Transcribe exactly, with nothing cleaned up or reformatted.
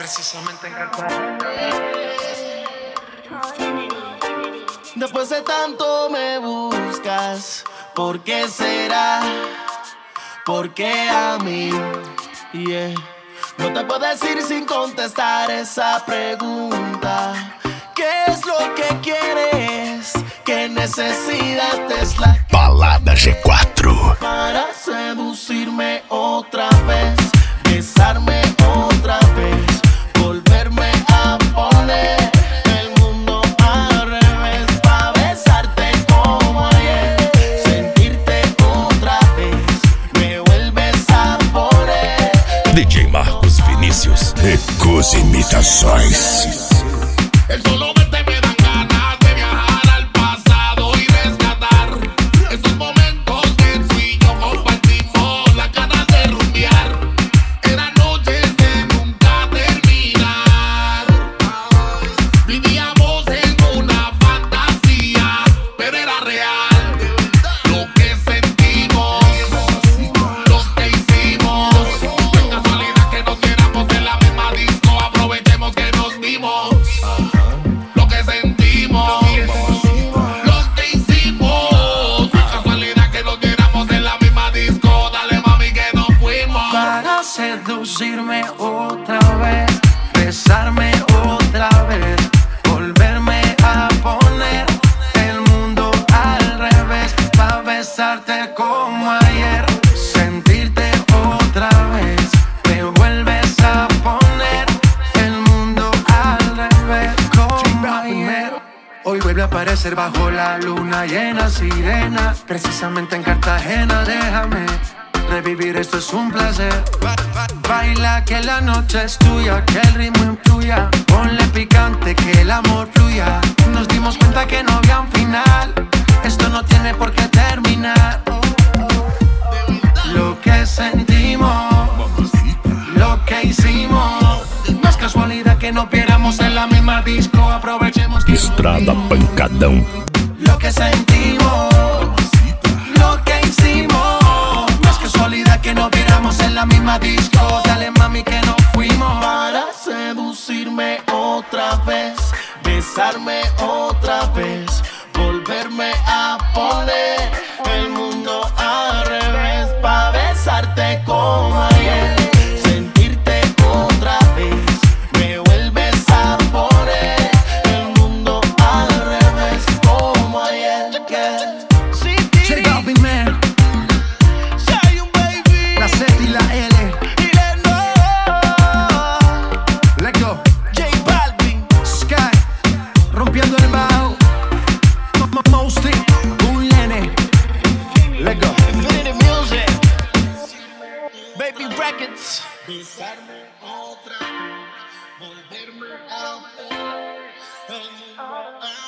precisamente en Cartagena. Después de tanto me buscas, ¿por qué será? ¿Por qué a mí? Yeah. No te puedo decir sin contestar esa pregunta. ¿Qué es lo que quieres? ¿Qué necesidad es la que Balada G cuatro para seducirme otra vez, besarme otra vez, volverme a poner el mundo al revés, para besarte como ayer, sentirte otra vez, me vuelves a poner. D J Marcos Vinícius, Ecos Imitações. El solo verte me dan ganas de viajar al pasado y rescatar esos momentos que tú y yo compartimos, las ganas de rumbear. Eran noches de nunca terminar. Vivíamos en una fantasía, pero era real. Lo que sentimos, lo que hicimos. No es casualidad que nos viéramos en la misma disco. Aprovechemos que nos vimos. Lo que sentimos, lo que hicimos. No es casualidad que nos viéramos en la misma disco. Dale mami que nos fuimos. Para seducirme otra vez, besarme otra vez, volverme a poner el mundo al revés, para besarte como ayer, sentirte otra vez, me vuelves a poner el mundo al revés como ayer. Hoy vuelve a aparecer bajo la luna llena, sirena, precisamente en Cartagena. Déjame revivir, esto es un placer. Ba- ba- Baila que la noche es tuya, que el ritmo influya. Ponle picante, que el amor fluya. Nos dimos cuenta que no había un final. Esto no tiene por qué terminar. Lo que sentimos, lo que hicimos. No es casualidad que nos viéramos en la misma disco. Aprovechemos que Estrada Pancadão. lo que sentimos, lo que hicimos. No es casualidad que nos viéramos en la misma disco. Dale mami que nos fuimos. Para seducirme otra vez, besarme otra vez, volverme a poner el mundo al revés, para besarte como ayer, sentirte otra vez, me vuelves a poner el mundo al revés como ayer. Yeah. J Balvin, man. La Z y la L. Let's go. J Balvin, Sky, rompiendo el bajo. Mo- Mo- Mosty, un nene. Let's go. Infinity Music, Baby Records. Besarme otra vez, volverme a poner el mundo al